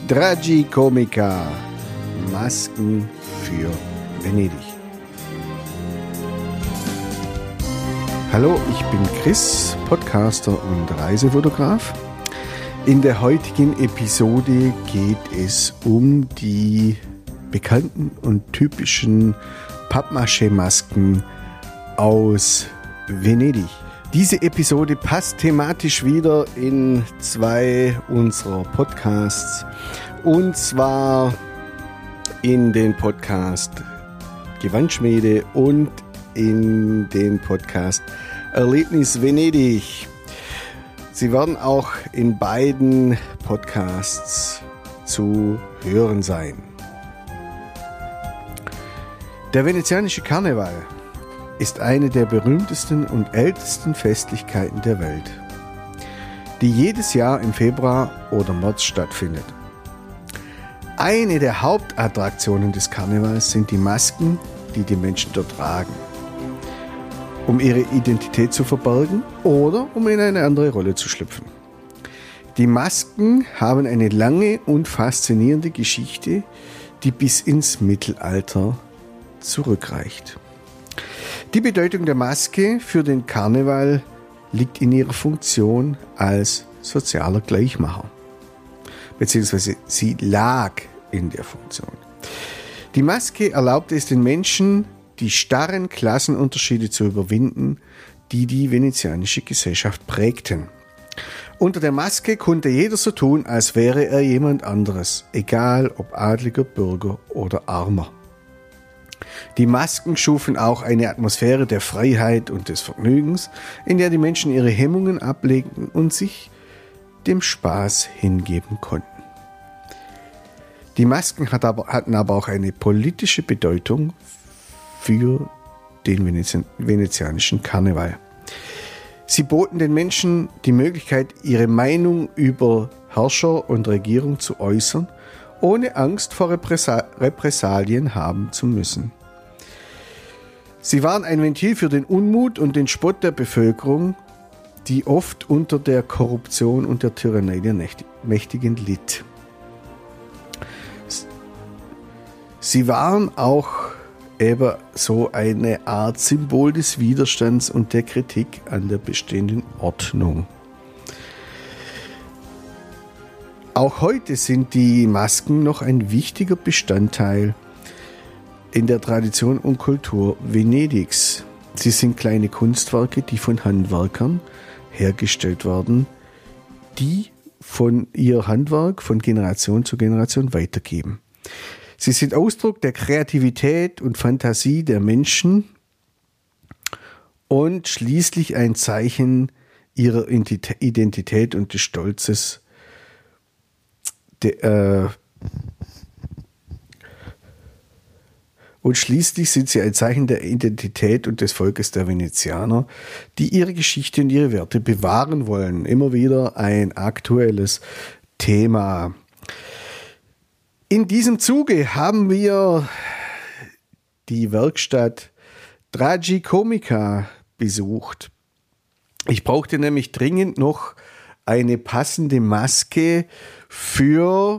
Tragicomica, Masken für Venedig. Hallo, ich bin Chris, Podcaster und Reisefotograf. In der heutigen Episode geht es um die bekannten und typischen Pappmaché-Masken aus Venedig. Diese Episode passt thematisch wieder in zwei unserer Podcasts, und zwar in den Podcast Gewandschmiede und in den Podcast Erlebnis Venedig. Sie werden auch in beiden Podcasts zu hören sein. Der venezianische Karneval ist eine der berühmtesten und ältesten Festlichkeiten der Welt, die jedes Jahr im Februar oder März stattfindet. Eine der Hauptattraktionen des Karnevals sind die Masken, die die Menschen dort tragen, um ihre Identität zu verbergen oder um in eine andere Rolle zu schlüpfen. Die Masken haben eine lange und faszinierende Geschichte, die bis ins Mittelalter zurückreicht. Die Bedeutung der Maske für den Karneval liegt in ihrer Funktion als sozialer Gleichmacher, beziehungsweise sie lag in der Funktion. Die Maske erlaubte es den Menschen, die starren Klassenunterschiede zu überwinden, die die venezianische Gesellschaft prägten. Unter der Maske konnte jeder so tun, als wäre er jemand anderes, egal ob adliger, Bürger oder Armer. Die Masken schufen auch eine Atmosphäre der Freiheit und des Vergnügens, in der die Menschen ihre Hemmungen ablegten und sich dem Spaß hingeben konnten. Die Masken hatten aber auch eine politische Bedeutung für den venezianischen Karneval. Sie boten den Menschen die Möglichkeit, ihre Meinung über Herrscher und Regierung zu äußern, ohne Angst vor Repressalien haben zu müssen. Sie waren ein Ventil für den Unmut und den Spott der Bevölkerung, die oft unter der Korruption und der Tyrannei der Mächtigen litt. Sie waren auch eben so eine Art Symbol des Widerstands und der Kritik an der bestehenden Ordnung. Auch heute sind die Masken noch ein wichtiger Bestandteil in der Tradition und Kultur Venedigs. Sie sind kleine Kunstwerke, die von Handwerkern hergestellt werden, die von ihr Handwerk von Generation zu Generation weitergeben. Sie sind Ausdruck der Kreativität und Fantasie der Menschen und schließlich ein Zeichen ihrer Identität und des Stolzes und schließlich sind sie ein Zeichen der Identität und des Volkes der Venezianer, die ihre Geschichte und ihre Werte bewahren wollen. Immer wieder ein aktuelles Thema. In diesem Zuge haben wir die Werkstatt Tragicomica besucht. Ich brauchte nämlich dringend noch eine passende Maske für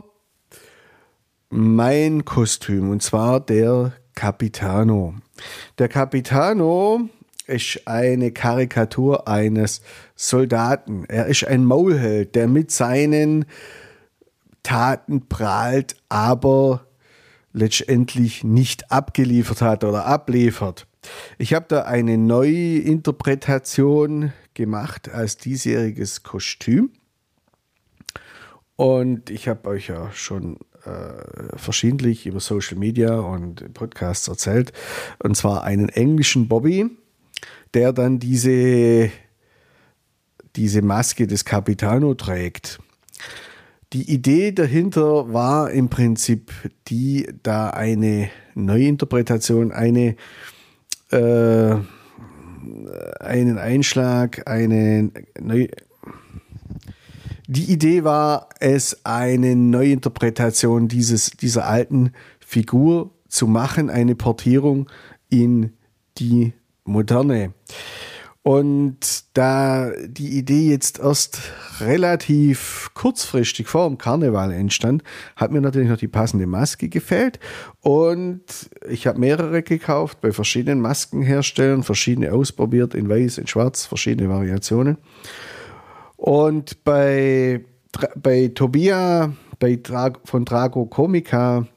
mein Kostüm, und zwar der Capitano. Der Capitano ist eine Karikatur eines Soldaten. Er ist ein Maulheld, der mit seinen Taten prahlt, aber letztendlich nicht abgeliefert hat oder abliefert. Ich habe da eine neue Interpretation gemacht als diesjähriges Kostüm. Und ich habe euch ja schon verschiedentlich über Social Media und Podcasts erzählt. Und zwar einen englischen Bobby, der dann diese Maske des Capitano trägt. Die Idee dahinter war im Prinzip da eine Neuinterpretation, einen Einschlag, die Idee war es, eine Neuinterpretation dieser alten Figur zu machen, eine Portierung in die Moderne. Und da die Idee jetzt erst relativ kurzfristig vor dem Karneval entstand, hat mir natürlich noch die passende Maske gefehlt. Und ich habe mehrere gekauft bei verschiedenen Maskenherstellern, verschiedene ausprobiert, in weiß, in schwarz, verschiedene Variationen. Und bei Tobia, von Drago Comica,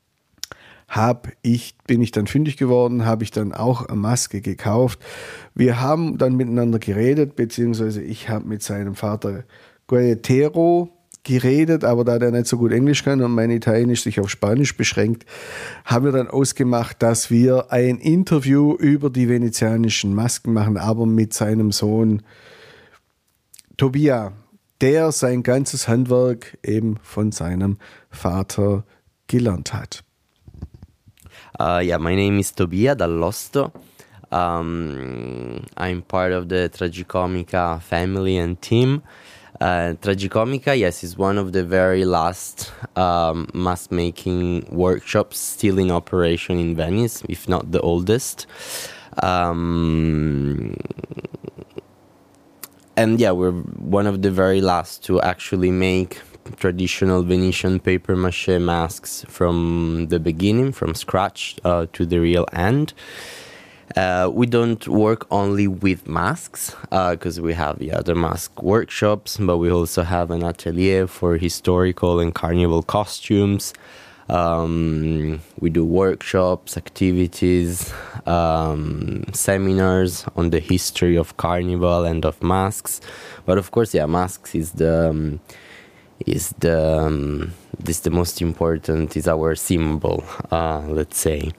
bin ich dann fündig geworden, habe ich dann auch eine Maske gekauft. Wir haben dann miteinander geredet, beziehungsweise ich habe mit seinem Vater Gualtiero geredet, aber da der nicht so gut Englisch kann und mein Italienisch sich auf Spanisch beschränkt, haben wir dann ausgemacht, dass wir ein Interview über die venezianischen Masken machen, aber mit seinem Sohn Tobia, der sein ganzes Handwerk eben von seinem Vater gelernt hat. Yeah, my name is Tobia Dall'Osto. I'm part of the Tragicomica family and team. Tragicomica, yes, is one of the very last mask making workshops still in operation in Venice, if not the oldest. And yeah, we're one of the very last to actually make traditional Venetian papier-mâché masks from the beginning, from scratch to the real end. We don't work only with masks because we have the other mask workshops, but we also have an atelier for historical and carnival costumes. We do workshops, activities, seminars on the history of carnival and of masks. But of course, yeah, masks is the most important, is our symbol, let's say.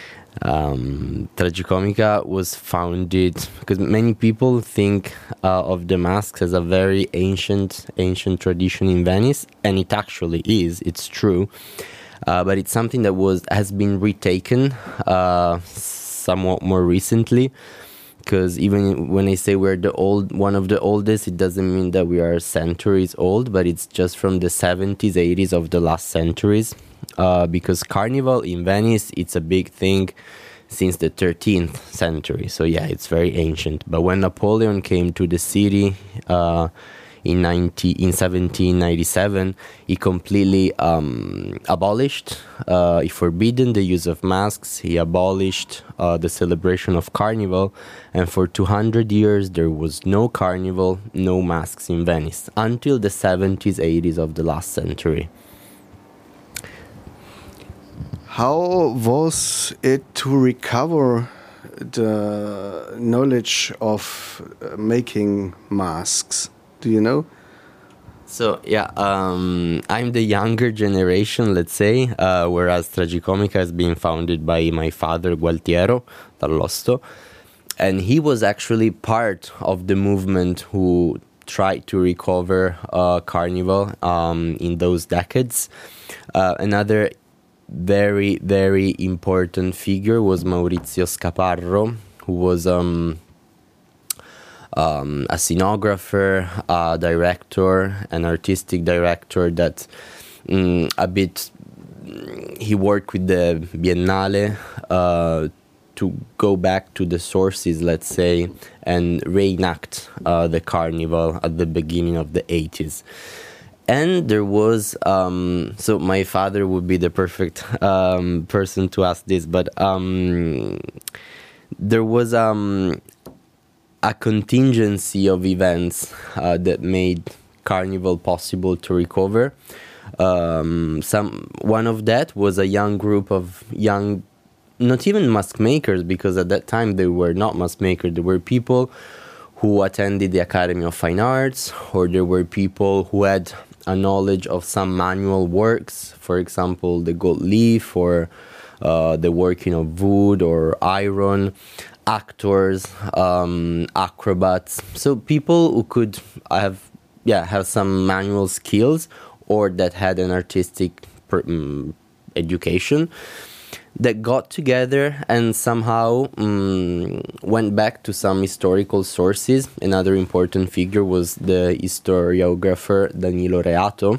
Tragicomica was founded because many people think of the masks as a very ancient tradition in Venice, and it actually is. It's true, but it's something that has been retaken somewhat more recently. Because even when I say we're one of the oldest, it doesn't mean that we are centuries old, but it's just from the 70s, 80s of the last centuries. Because Carnival in Venice, it's a big thing since the 13th century. So yeah, it's very ancient. But when Napoleon came to the city in 1797, he completely abolished, he forbidden the use of masks, he abolished the celebration of Carnival, and for 200 years there was no Carnival, no masks in Venice, until the 70s, 80s of the last century. How was it to recover the knowledge of making masks? Do you know? So yeah, I'm the younger generation, let's say, whereas Tragicomica has been founded by my father, Gualtiero Dall'Osto, and he was actually part of the movement who tried to recover Carnival in those decades. Another very, very important figure was Maurizio Scaparro, who was a scenographer, a director, an artistic director that he worked with the Biennale to go back to the sources, let's say, and reenact the Carnival at the beginning of the 80s. And there was, so my father would be the perfect person to ask this, but there was a contingency of events that made Carnival possible to recover. One of that was a young group of young, not even mask makers, because at that time they were not mask makers. There were people who attended the Academy of Fine Arts, or there were people who had a knowledge of some manual works, for example, the gold leaf, or the working of wood or iron, actors, acrobats. So people who could have some manual skills, or that had an artistic education, that got together and somehow went back to some historical sources. Another important figure was the historiographer Danilo Reato,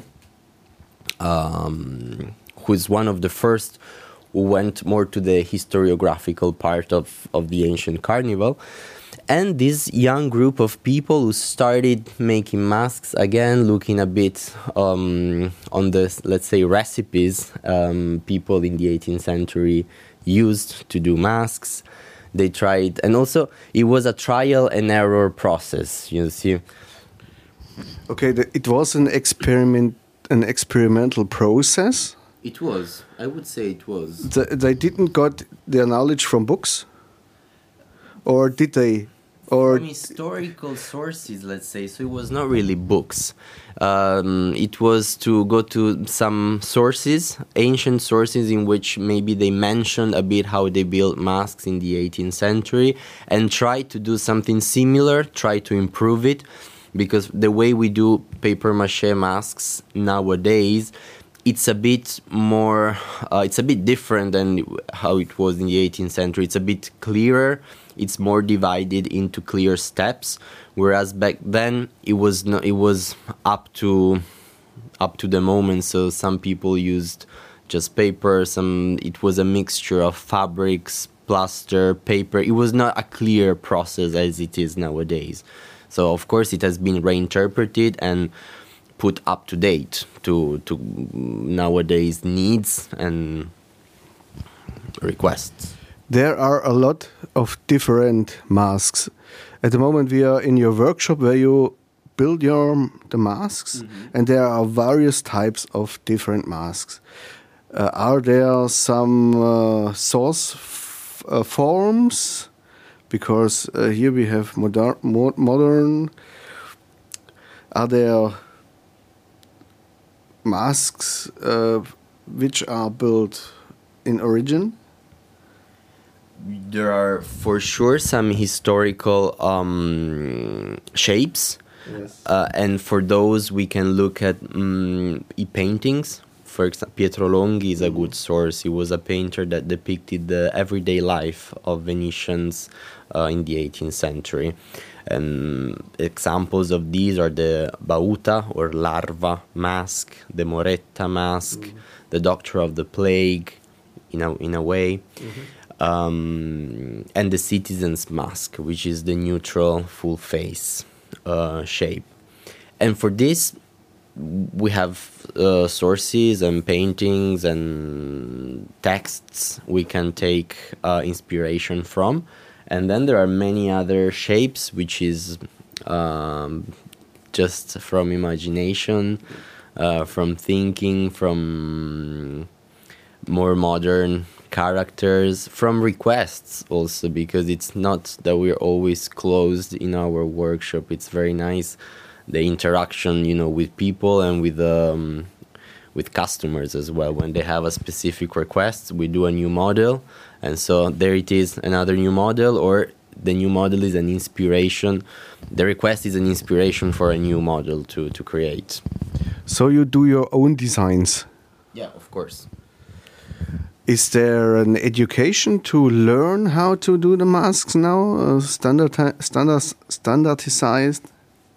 who is one of the first who went more to the historiographical part of the ancient Carnival. And this young group of people who started making masks again, looking a bit on the, let's say, recipes people in the 18th century used to do masks. They tried, and also it was a trial and error process, you see. Okay, it was an experimental process. It was. I would say it was. They didn't got their knowledge from books, or did they? Or from historical sources, let's say. So it was not really books. It was to go to some sources, ancient sources, in which maybe they mentioned a bit how they built masks in the 18th century, and try to do something similar, try to improve it, because the way we do papier-mâché masks nowadays, it's a bit more, it's a bit different than how it was in the 18th century. It's a bit clearer. It's more divided into clear steps, whereas back then it was up to the moment. So some people used just paper. It was a mixture of fabrics, plaster, paper. It was not a clear process as it is nowadays. So of course it has been reinterpreted and put up to date to nowadays needs and requests. There are a lot of different masks. At the moment we are in your workshop where you build the masks, and there are various types of different masks. Are there some source forms? Because here we have modern. Are there masks which are built in origin? There are for sure some historical shapes, yes. And for those we can look at paintings. For example, Pietro Longhi is a good source. He was a painter that depicted the everyday life of Venetians in the 18th century. And examples of these are the Bauta or Larva mask, the Moretta mask, the Doctor of the Plague, in a way. And the Citizen's mask, which is the neutral full face shape. And for this, we have sources and paintings and texts we can take inspiration from. And then there are many other shapes, which is just from imagination, from thinking, from more modern characters, from requests also, because it's not that we're always closed in our workshop. It's very nice, the interaction, with people and with customers as well. When they have a specific request, we do a new model, and so there it is, another new model, or the new model is an inspiration. The request is an inspiration for a new model to create. So you do your own designs? Yeah, of course. Is there an education to learn how to do the masks now, standardized?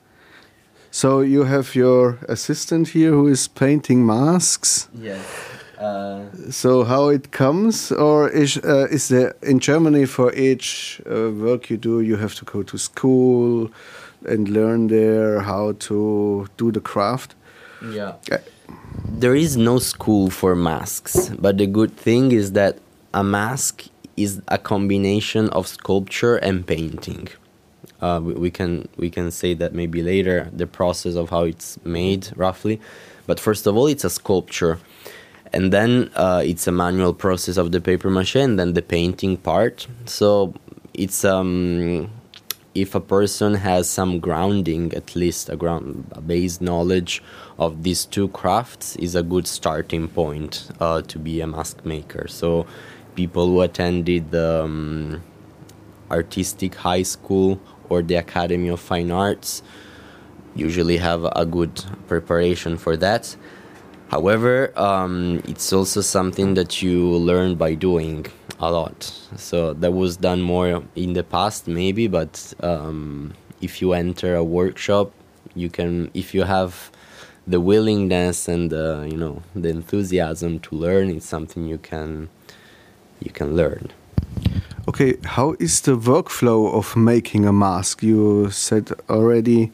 So you have your assistant here who is painting masks. Yes. So how it comes, or is there in Germany for each work you do, you have to go to school and learn there how to do the craft? Yeah. There is no school for masks, but the good thing is that a mask is a combination of sculpture and painting. We can say that maybe later, the process of how it's made roughly, but first of all it's a sculpture, and then it's a manual process of the papier-mâché, and then the painting part. So it's if a person has some grounding, at least a base knowledge of these two crafts, is a good starting point to be a mask maker. So people who attended the artistic high school or the Academy of Fine Arts usually have a good preparation for that. However, it's also something that you learn by doing a lot. So that was done more in the past maybe, but if you enter a workshop, you can, if you have the willingness and the enthusiasm to learn, it's something you can learn. Okay, how is the workflow of making a mask? You said already.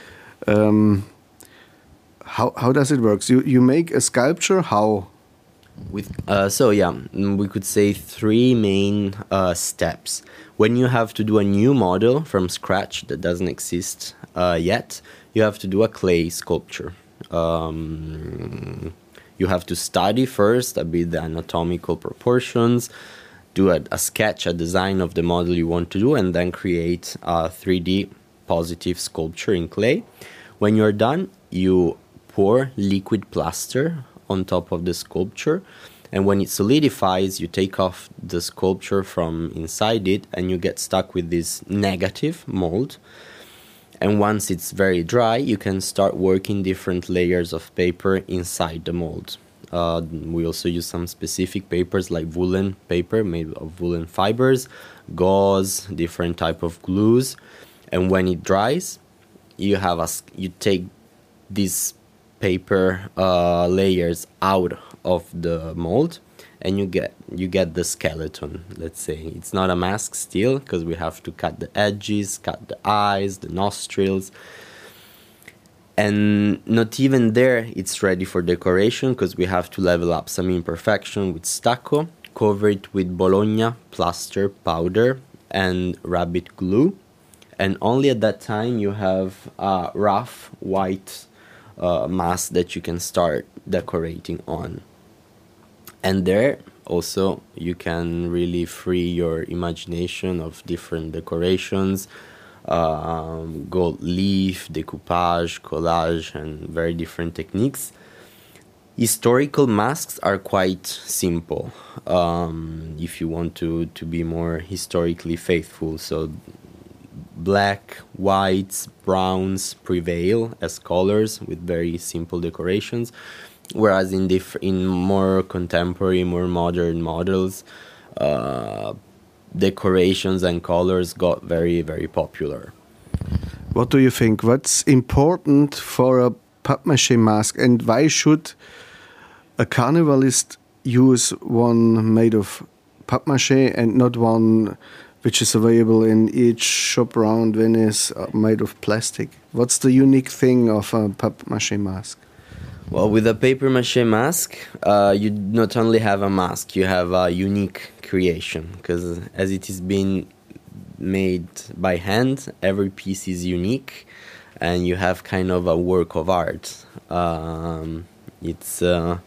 How does it work? You make a sculpture. How? We could say three main steps. When you have to do a new model from scratch that doesn't exist yet, you have to do a clay sculpture. You have to study first a bit the anatomical proportions, do a sketch, a design of the model you want to do, and then create a 3D positive sculpture in clay. When you're done, you pour liquid plaster on top of the sculpture, and when it solidifies, you take off the sculpture from inside it, and you get stuck with this negative mold. And once it's very dry, you can start working different layers of paper inside the mold. We also use some specific papers like woolen paper made of woolen fibers, gauze, different type of glues. And when it dries, you take these paper layers out of the mold, and you get the skeleton. Let's say it's not a mask still, because we have to cut the edges, cut the eyes, the nostrils, and not even there it's ready for decoration, because we have to level up some imperfection with stucco, cover it with Bologna plaster powder and rabbit glue, and only at that time you have a rough white mask that you can start decorating on. And there also you can really free your imagination of different decorations, gold leaf, decoupage, collage, and very different techniques. Historical masks are quite simple if you want to be more historically faithful. So black, whites, browns prevail as colors with very simple decorations. Whereas in more contemporary, more modern models, decorations and colors got very, very popular. What do you think? What's important for a papier-mâché mask, and why should a carnivalist use one made of papier-mâché and not one which is available in each shop around Venice made of plastic? What's the unique thing of a papier-mâché mask? Well, with a papier-mâché mask, you not only have a mask, you have a unique creation, because as it is being made by hand, every piece is unique, and you have kind of a work of art. It's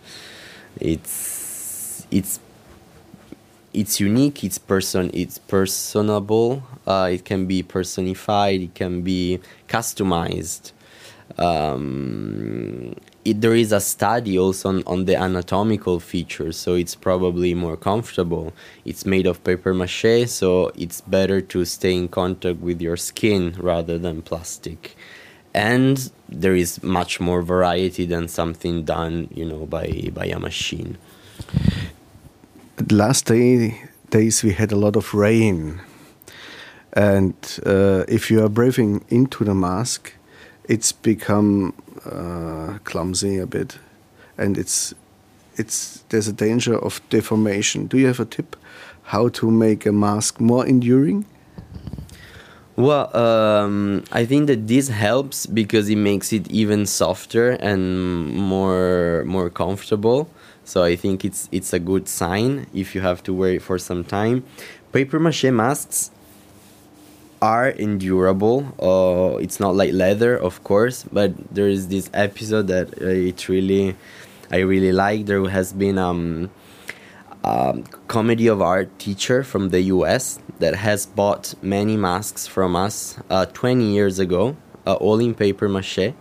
unique. It's personable. It can be personified. It can be customized. There is a study also on the anatomical features, so it's probably more comfortable. It's made of papier-mâché, so it's better to stay in contact with your skin rather than plastic. And there is much more variety than something done, by a machine. The last days we had a lot of rain, and if you are breathing into the mask, it's become clumsy a bit, and there's a danger of deformation. Do you have a tip how to make a mask more enduring? Well, I think that this helps because it makes it even softer and more comfortable. So I think it's a good sign if you have to wear it for some time. Papier-mâché masks are endurable. It's not like leather, of course, but there is this episode that I really like. There has been comedy of art teacher from the US that has bought many masks from us 20 years ago, all in papier-mâché,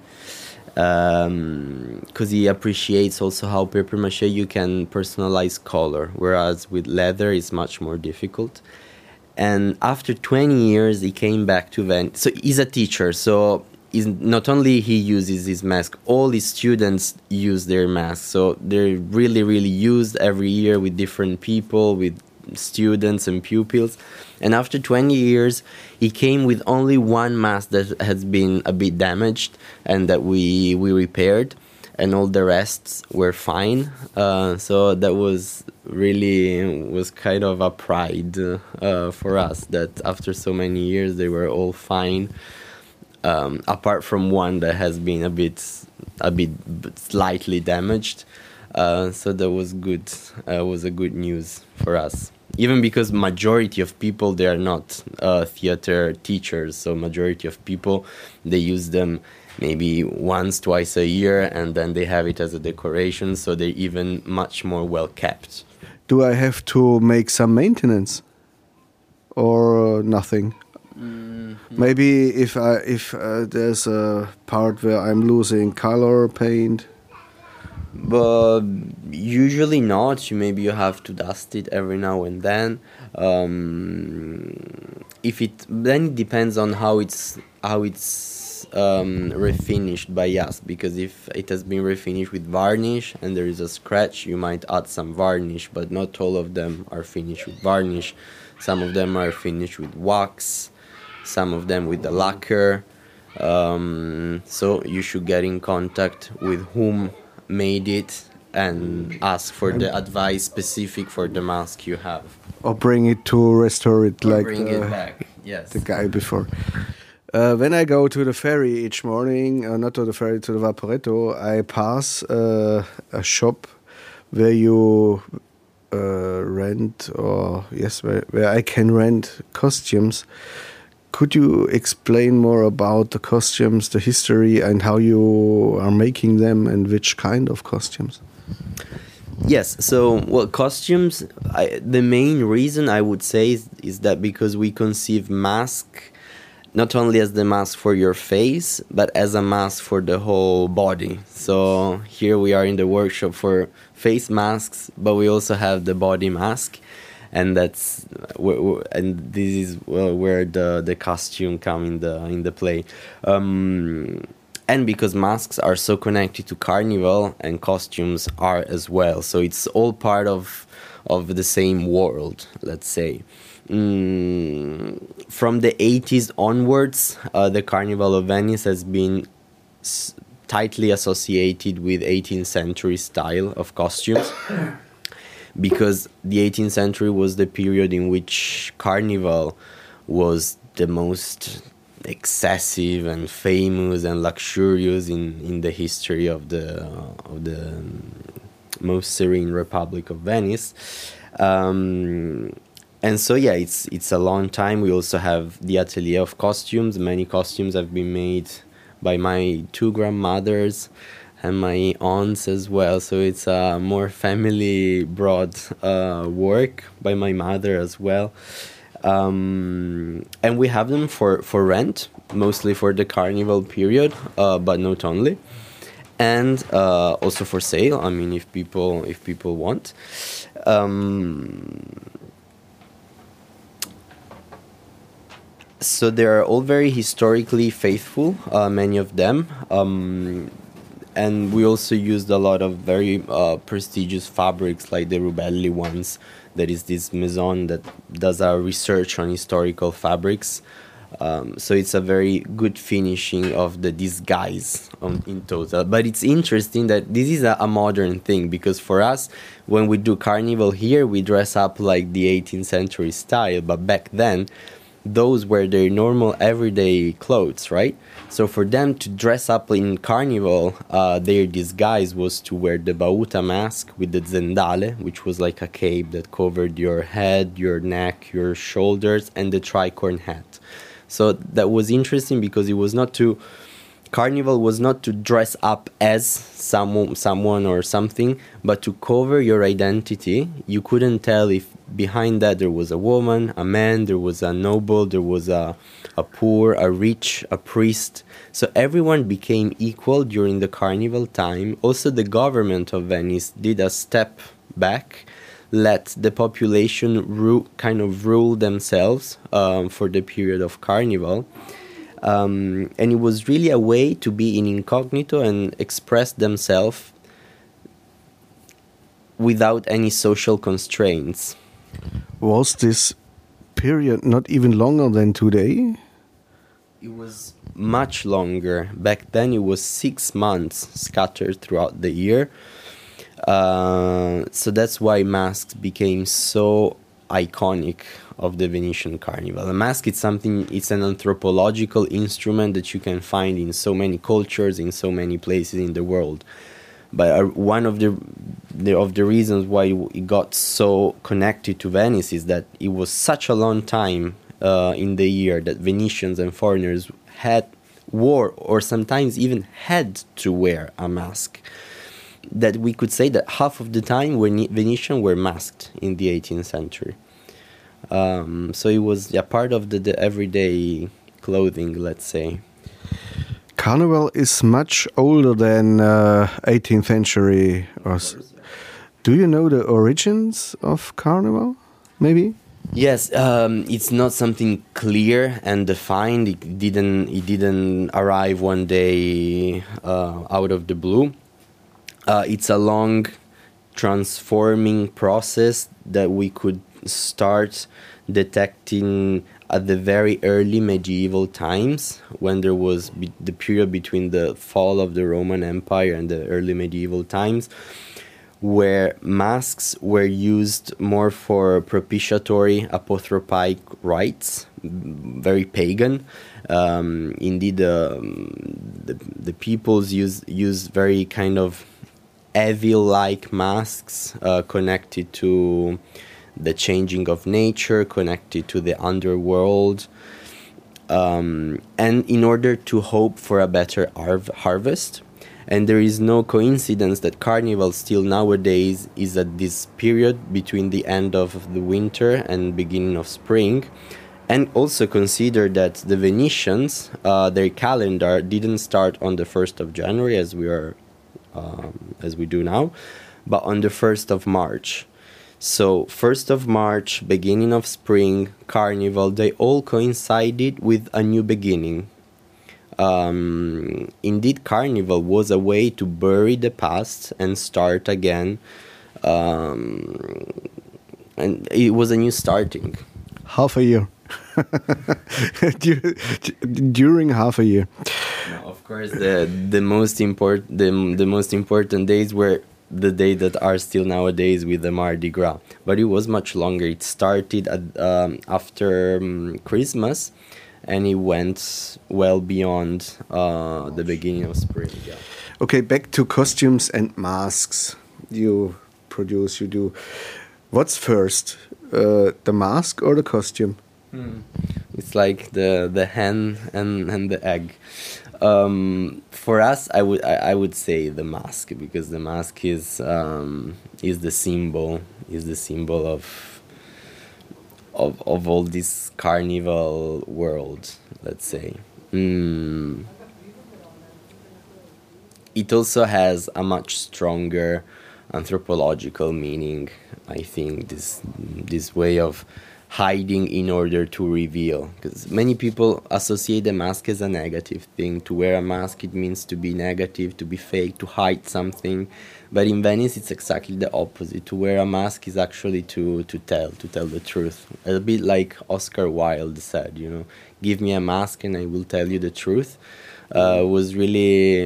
because he appreciates also how papier-mâché you can personalize color, whereas with leather it's much more difficult. And after 20 years, he came back to Venice. So he's a teacher, so not only he uses his mask, all his students use their masks. So they're really, really used every year with different people, with students and pupils. And after 20 years, he came with only one mask that has been a bit damaged and that we repaired. and all the rest were fine. So that was kind of a pride for us that after so many years they were all fine, apart from one that has been a bit slightly damaged. So that was good. Was a good news for us. Even because majority of people, they are not theater teachers, so majority of people, they use them maybe once, twice a year, and then they have it as a decoration, so they're even much more well kept. Do I have to make some maintenance or nothing? Maybe if there's a part where I'm losing color, paint. But usually not. Maybe you have to dust it every now and then. Then it depends on how it's refinished by us. Because if it has been refinished with varnish and there is a scratch, you might add some varnish. But not all of them are finished with varnish. Some of them are finished with wax. Some of them with the lacquer. So you should get in contact with whom made it and ask for the advice specific for the mask you have, or bring it to restore it, or like bring it back. Yes, the guy before. When I go to the ferry each morning, not to the ferry, to the Vaporetto, I pass a shop where you rent, or yes, where I can rent costumes. Could you explain more about the costumes, the history, and how you are making them, and which kind of costumes? Yes, so, well, costumes, the main reason I would say is that because we conceive mask not only as the mask for your face, but as a mask for the whole body. So here we are in the workshop for face masks, but we also have the body mask. And this is where the costume come in the play, and because masks are so connected to carnival, and costumes are as well, so it's all part of the same world, let's say. From the 80s onwards, the Carnival of Venice has been tightly associated with 18th century style of costumes. Because the 18th century was the period in which carnival was the most excessive and famous and luxurious in the history of the most serene Republic of Venice. And so yeah, it's a long time. We also have the Atelier of Costumes. Many costumes have been made by my two grandmothers and my aunts as well, so it's a more family broad work by my mother as well. And we have them for rent, mostly for the carnival period, but not only, and also for sale. I mean, if people want. So they are all very historically faithful, many of them. And we also used a lot of very prestigious fabrics, like the Rubelli ones. That is this maison that does our research on historical fabrics. So it's a very good finishing of the disguise in total. But it's interesting that this is a modern thing, because for us, when we do carnival here, we dress up like the 18th century style. But back then, those were their normal everyday clothes, right? So for them to dress up in carnival, their disguise was to wear the bauta mask with the zendale, which was like a cape that covered your head, your neck, your shoulders, and the tricorn hat. So that was interesting because it was not to... Carnival was not to dress up as someone or something, but to cover your identity. You couldn't tell if behind that there was a woman, a man, there was a noble, there was a poor, a rich, a priest. So everyone became equal during the carnival time. Also, the government of Venice did a step back, let the population rule themselves for the period of carnival. And it was really a way to be in incognito and express themselves without any social constraints. Was this period not even longer than today? It was much longer. Back then it was 6 months scattered throughout the year. So that's why masks became so iconic of the Venetian Carnival. A mask is something, it's an anthropological instrument that you can find in so many cultures, in so many places in the world. But one of the reasons why it got so connected to Venice is that it was such a long time in the year that Venetians and foreigners wore or sometimes even had to wear a mask, that we could say that half of the time Venetians were masked in the 18th century. So it was a part of the everyday clothing, let's say. Carnival is much older than 18th century. Do you know the origins of Carnival, maybe? Yes, it's not something clear and defined. It didn't arrive one day out of the blue. It's a long transforming process that we could start detecting at the very early medieval times, when there was the period between the fall of the Roman Empire and the early medieval times, where masks were used more for propitiatory apothropaic rites, very pagan. Indeed, the peoples use very kind of evil-like masks connected to the changing of nature, connected to the underworld, and in order to hope for a better harvest. And there is no coincidence that Carnival still nowadays is at this period between the end of the winter and beginning of spring. And also consider that the Venetians, their calendar didn't start on the 1st of January as we do now, but on the 1st of March. So 1st of March, beginning of spring, Carnival, they all coincided with a new beginning. Indeed, Carnival was a way to bury the past and start again. And it was a new starting. Half a year. During half a year. Now, of course, the most important days were the days that are still nowadays with the Mardi Gras, but it was much longer. It started after Christmas, and it went well beyond the beginning of spring. Yeah. Okay, back to costumes and masks. You do. What's first, the mask or the costume? It's like the hen and the egg. For us, I would say the mask, because the mask is the symbol of all this carnival world, let's say. It also has a much stronger anthropological meaning, I think, this way of hiding in order to reveal, because many people associate the mask as a negative thing. To wear a mask, it means to be negative, to be fake, to hide something. But in Venice, it's exactly the opposite. To wear a mask is actually to tell the truth. A bit like Oscar Wilde said, give me a mask and I will tell you the truth. Was really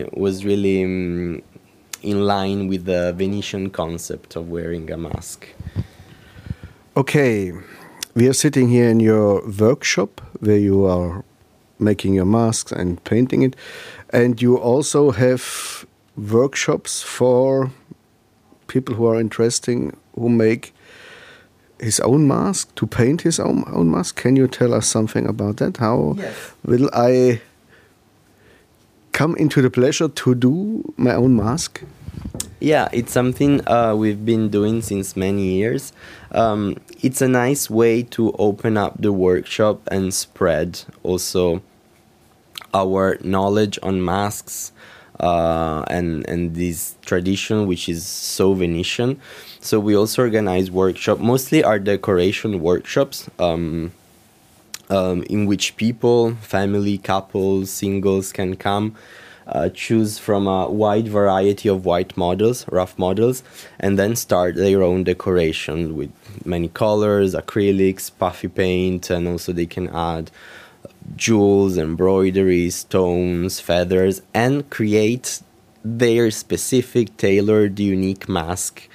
in line with the Venetian concept of wearing a mask. Okay. We are sitting here in your workshop where you are making your masks and painting it. And you also have workshops for people who are interested, who make his own mask, to paint his own mask. Can you tell us something about that? How will I come into the pleasure to do my own mask? Yeah, it's something we've been doing since many years. It's a nice way to open up the workshop and spread also our knowledge on masks and this tradition, which is so Venetian. So we also organize workshops. Mostly are decoration workshops in which people, family, couples, singles can come. Choose from a wide variety of rough models, and then start their own decoration with many colors, acrylics, puffy paint, and also they can add jewels, embroidery, stones, feathers, and create their specific, tailored, unique mask.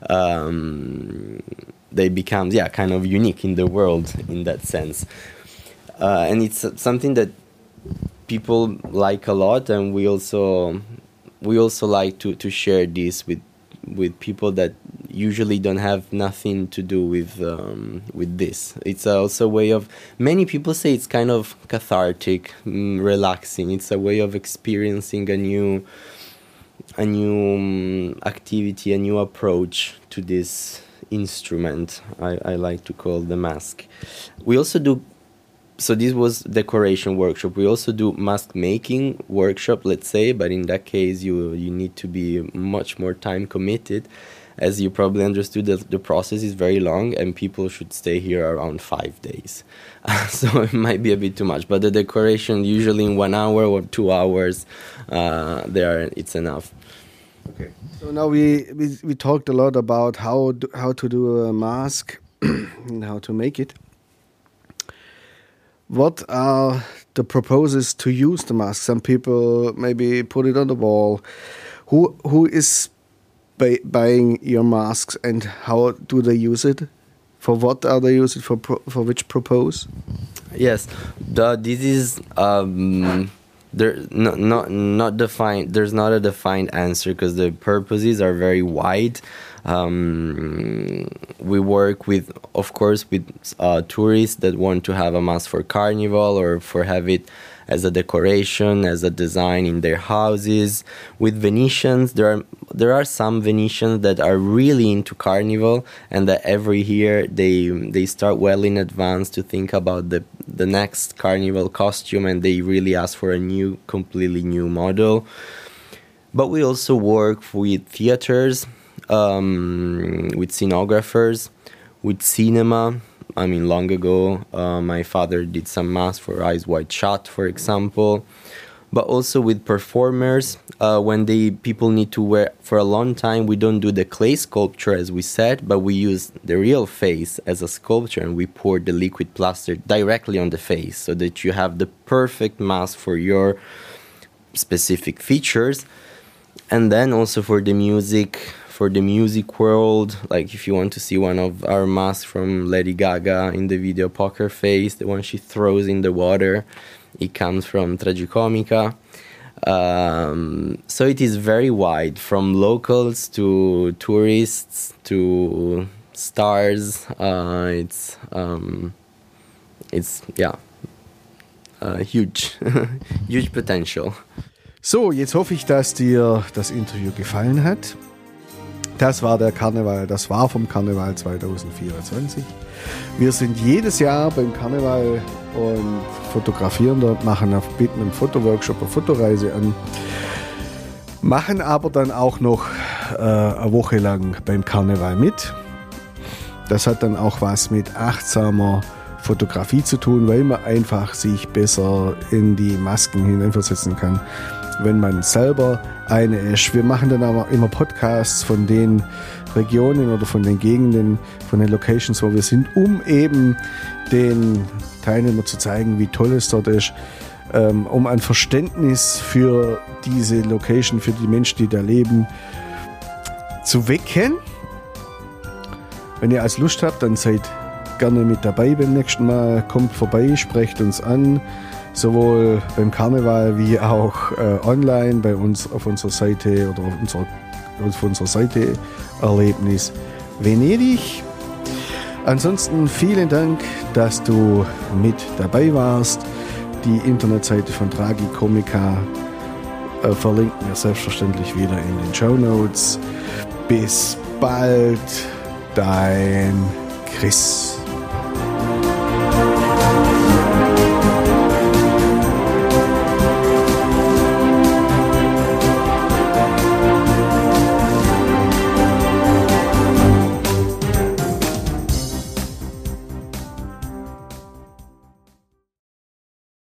They become, kind of unique in the world in that sense. And it's something that people like a lot, and we also like to share this with people that usually don't have nothing to do with this. It's also a way of, many people say it's kind of cathartic, relaxing. It's a way of experiencing a new activity, a new approach to this instrument. I like to call the mask. We also do. So this was decoration workshop. We also do mask making workshop, let's say, but in that case you need to be much more time committed. As you probably understood, the process is very long and people should stay here around 5 days. So it might be a bit too much, but the decoration usually in 1 hour or 2 hours, it's enough. Okay. So now we talked a lot about how to do a mask and how to make it. What are the proposals to use the mask? Some people maybe put it on the wall. Who is buying your masks and how do they use it? For what are they using? For which purpose? Yes, this is not defined. There's not a defined answer because the purposes are very wide. We work with tourists that want to have a mask for carnival or for have it as a decoration, as a design in their houses. With Venetians, there are some Venetians that are really into carnival and that every year they start well in advance to think about the next carnival costume, and they really ask for a completely new model. But we also work with theaters, with scenographers, with cinema. I mean, long ago, my father did some masks for Eyes Wide Shut, for example. But also with performers, when people need to wear for a long time, we don't do the clay sculpture as we said, but we use the real face as a sculpture, and we pour the liquid plaster directly on the face so that you have the perfect mask for your specific features. And then also for the music world, like if you want to see one of our masks from Lady Gaga in the video Poker Face, the one she throws in the water, it comes from Tragicomica. So it is very wide, from locals to tourists to stars. It's huge, huge potential. So, jetzt hoffe ich, dass dir das Interview gefallen hat. Das war vom Karneval 2024. Wir sind jedes Jahr beim Karneval und fotografieren dort, bieten einen Fotoworkshop, eine Fotoreise an, machen aber dann auch noch eine Woche lang beim Karneval mit. Das hat dann auch was mit achtsamer Fotografie zu tun, weil man einfach sich besser in die Masken hineinversetzen kann, wenn man selber eine ist. Wir machen dann aber immer Podcasts von den Regionen oder von den Gegenden, von den Locations, wo wir sind, um eben den Teilnehmern zu zeigen, wie toll es dort ist, um ein Verständnis für diese Location, für die Menschen, die da leben, zu wecken. Wenn ihr also Lust habt, dann seid gerne mit dabei beim nächsten Mal. Kommt vorbei, sprecht uns an, sowohl beim Karneval wie auch online bei uns auf unserer Seite oder auf unserer Seite Erlebnis Venedig. Ansonsten vielen Dank, dass du mit dabei warst. Die Internetseite von Tragicomica verlinken wir selbstverständlich wieder in den Shownotes. Bis bald, dein Chris.